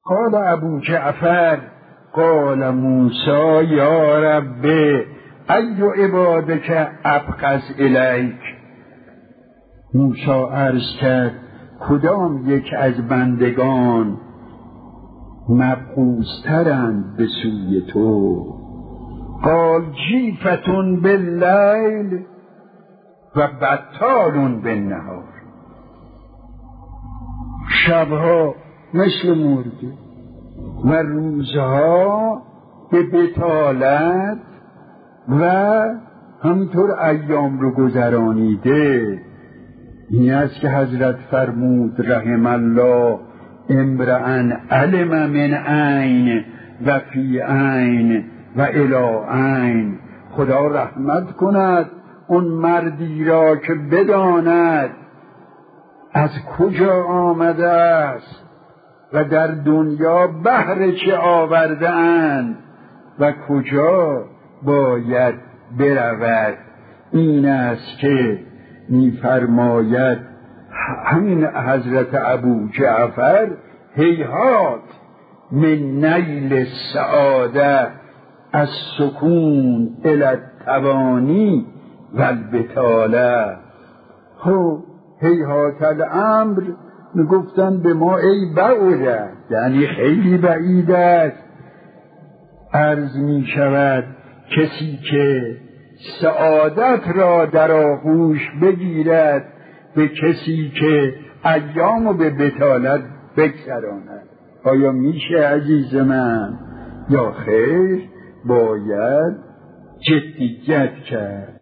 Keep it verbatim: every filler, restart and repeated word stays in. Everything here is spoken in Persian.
قال ابو جعفر قال موسی یا رب ای عبادک ابغض الیک. موسی عرض کرد کدام یک از بندگان مبغوض‌ترند به سوی تو؟ قال جیفتون باللیل و بطالون بالنهار. شبها مثل مرده و روزها به بطالت و همینطور ایام رو گذرانیده. این است که حضرت فرمود رحم الله امرأن علم من عین و فی عین و الی عین. خدا رحمت کند اون مردی را که بداند از کجا آمده است و در دنیا بهر چه آورده اند و کجا باید برود. این است که می‌فرماید همین حضرت ابو جعفر هیهات من نیل السعاده از سکون الی التوانی و البطاله. خب هیهات الامر میگفتن به ما ای بعوده، یعنی خیلی بعید است. عرض می شود کسی که سعادت را در آغوش بگیرد به کسی که ایامو به بطالت بگذراند. آیا میشه عزیز من؟ یا خیر باید جدیت کرد.